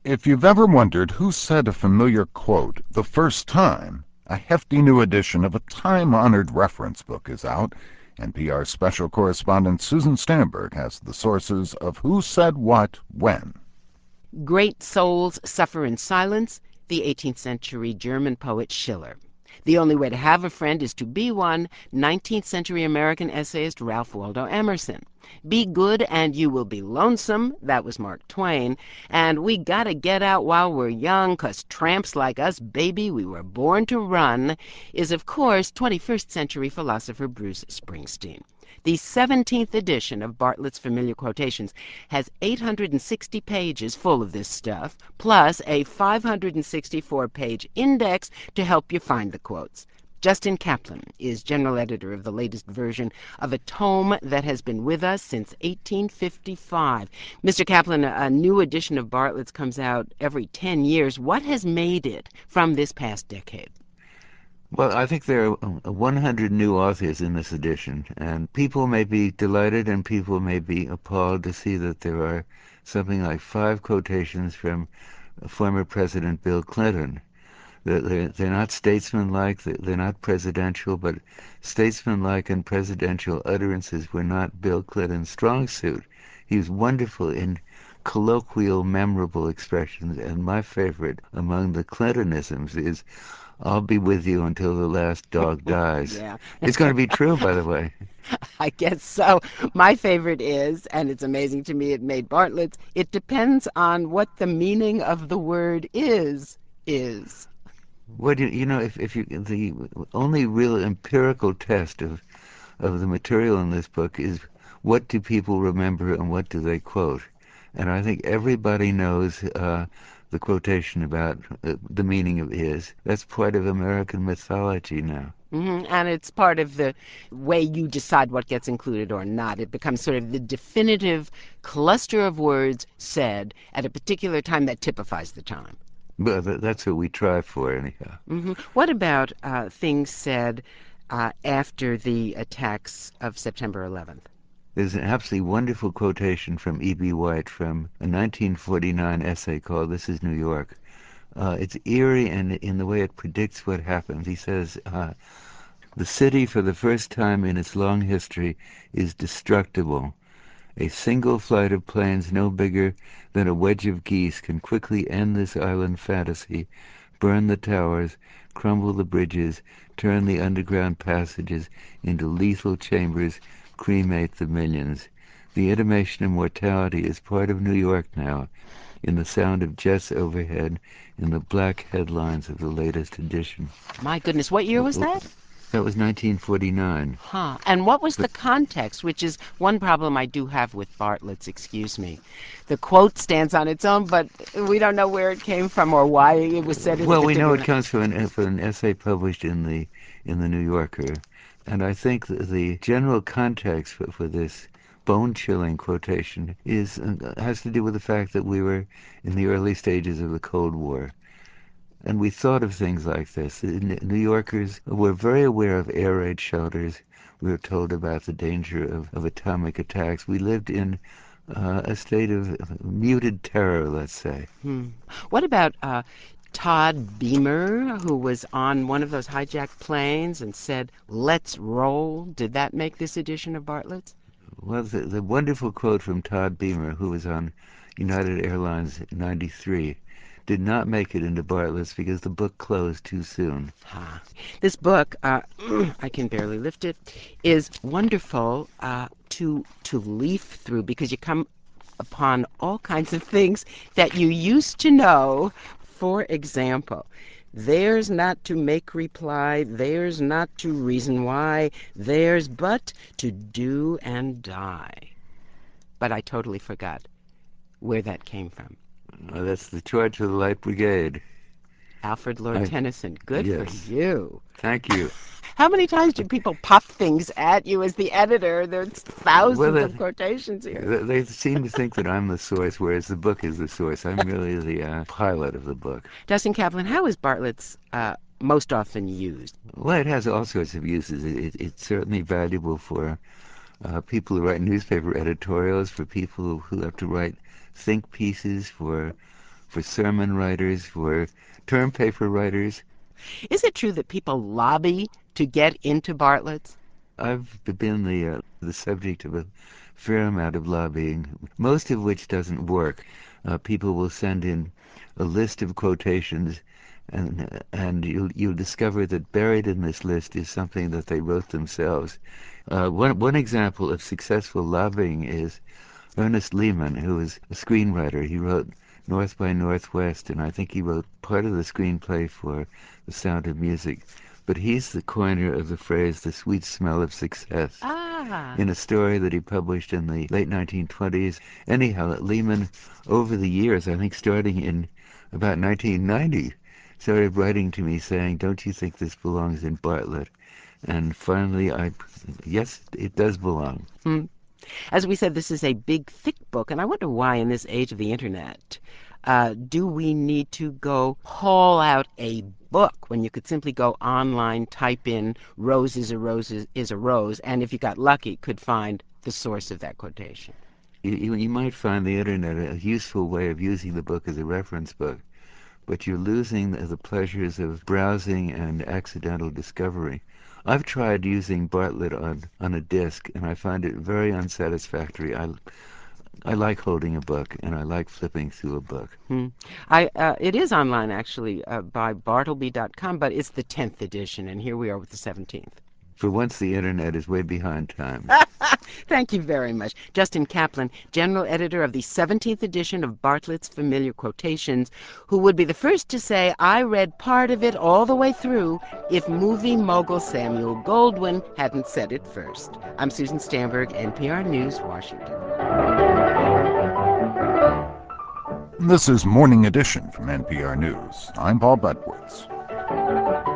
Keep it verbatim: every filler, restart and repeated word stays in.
If you've ever wondered who said a familiar quote the first time, a hefty new edition of a time-honored reference book is out. N P R special correspondent Susan Stamberg has the sources of who said what when. Great souls suffer in silence, the eighteenth century German poet Schiller. The only way to have a friend is to be one, nineteenth century American essayist Ralph Waldo Emerson. Be good and you will be lonesome, that was Mark Twain. And we gotta get out while we're young, 'cause tramps like us, baby, we were born to run, is of course twenty-first century philosopher Bruce Springsteen. The seventeenth edition of Bartlett's Familiar Quotations has eight hundred sixty pages full of this stuff, plus a five hundred sixty-four page index to help you find the quotes. Justin Kaplan is general editor of the latest version of a tome that has been with us since eighteen fifty-five. Mister Kaplan, a new edition of Bartlett's comes out every ten years. What has made it from this past decade? Well, I think there are one hundred new authors in this edition, and people may be delighted and people may be appalled to see that there are something like five quotations from former President Bill Clinton. They're, they're not statesmanlike, they're not presidential, but statesmanlike and presidential utterances were not Bill Clinton's strong suit. He was wonderful in colloquial, memorable expressions, and my favorite among the Clintonisms is, "I'll be with you until the last dog dies." Yeah. It's going to be true, by the way. I guess so. My favorite is, and it's amazing to me it made Bartlett's, "It depends on what the meaning of the word is, is." What do you, you know, if, if you, the only real empirical test of, of the material in this book is what do people remember and what do they quote? And I think everybody knows uh, the quotation about uh, the meaning of is. That's part of American mythology now. Mm-hmm. And it's part of the way you decide what gets included or not. It becomes sort of the definitive cluster of words said at a particular time that typifies the time. Well, that's what we try for, anyhow. Mm-hmm. What about uh, things said uh, after the attacks of September eleventh? There's an absolutely wonderful quotation from E B. White from a nineteen forty-nine essay called This is New York. Uh, it's eerie and in the way it predicts what happens. He says, uh, "The city, for the first time in its long history, is destructible. A single flight of planes no bigger than a wedge of geese can quickly end this island fantasy, burn the towers, crumble the bridges, turn the underground passages into lethal chambers, cremate the millions. The intimation of mortality is part of New York now, in the sound of jets overhead, in the black headlines of the latest edition." My goodness, what year was that? That was nineteen forty-nine. Huh. And what was the context, which is one problem I do have with Bartlett's, excuse me. The quote stands on its own, but we don't know where it came from or why it was said in Well, a we know particular... it comes from an, from an essay published in the in the New Yorker, and I think that the general context for, for this bone-chilling quotation is uh, has to do with the fact that we were in the early stages of the Cold War. And we thought of things like this. The New Yorkers were very aware of air raid shelters. We were told about the danger of, of atomic attacks. We lived in uh, a state of muted terror, let's say. Hmm. What about uh, Todd Beamer, who was on one of those hijacked planes and said, "Let's roll"? Did that make this edition of Bartlett's? Well, the, the wonderful quote from Todd Beamer, who was on United Airlines ninety-three, did not make it into Bartlett's because the book closed too soon. Ah. This book, uh, I can barely lift it, is wonderful uh, to to leaf through because you come upon all kinds of things that you used to know. For example, "There's not to make reply, there's not to reason why, there's but to do and die." But I totally forgot where that came from. Uh, that's the Charge of the Light Brigade. Alfred Lord I, Tennyson. Good yes. for you. Thank you. How many times do people pop things at you as the editor? There's thousands well, they, of quotations here. They seem to think that I'm the source, whereas the book is the source. I'm really the uh, pilot of the book. Justin Kaplan, how is Bartlett's uh, most often used? Well, it has all sorts of uses. It, it, it's certainly valuable for uh, people who write newspaper editorials, for people who have to write think pieces, for for sermon writers, for term paper writers. Is it true that people lobby to get into Bartlett's? I've been the uh, the subject of a fair amount of lobbying, most of which doesn't work. Uh, people will send in a list of quotations, and and you'll you'll discover that buried in this list is something that they wrote themselves. Uh, one one example of successful lobbying is Ernest Lehman, who is a screenwriter. He wrote North by Northwest, and I think he wrote part of the screenplay for The Sound of Music. But he's the coiner of the phrase, the sweet smell of success, Ah. in a story that he published in the late nineteen twenties. Anyhow, Lehman, over the years, I think starting in about nineteen ninety, started writing to me saying, don't you think this belongs in Bartlett? And finally, I, yes, it does belong. Hmm. As we said, this is a big, thick book, and I wonder why in this age of the internet, uh, do we need to go haul out a book when you could simply go online, type in rose is a rose is, is a rose, and if you got lucky, could find the source of that quotation? You, you, you might find the internet a useful way of using the book as a reference book, but you're losing the, the pleasures of browsing and accidental discovery. I've tried using Bartlett on, on a disc, and I find it very unsatisfactory. I, I like holding a book, and I like flipping through a book. Hmm. I, uh, it is online, actually, uh, by bartleby dot com, but it's the tenth edition, and here we are with the seventeenth. For once, the internet is way behind time. Thank you very much. Justin Kaplan, general editor of the seventeenth edition of Bartlett's Familiar Quotations, who would be the first to say, I read part of it all the way through if movie mogul Samuel Goldwyn hadn't said it first. I'm Susan Stamberg, N P R News, Washington. This is Morning Edition from N P R News. I'm Paul Budwitz.